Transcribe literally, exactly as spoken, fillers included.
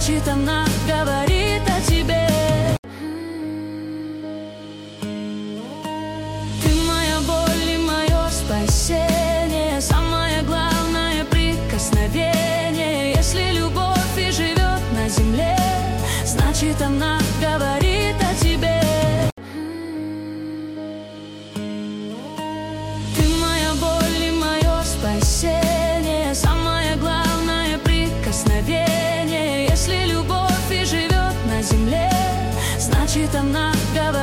значит она говорит о тебе. Ты моя боль и мое спасение, самое главное прикосновение. Если любовь и живет на земле, значит она говорит о тебе. Ты моя боль и мое спасение, самое главное прикосновение. Если любовь и живет на земле, значит она говорит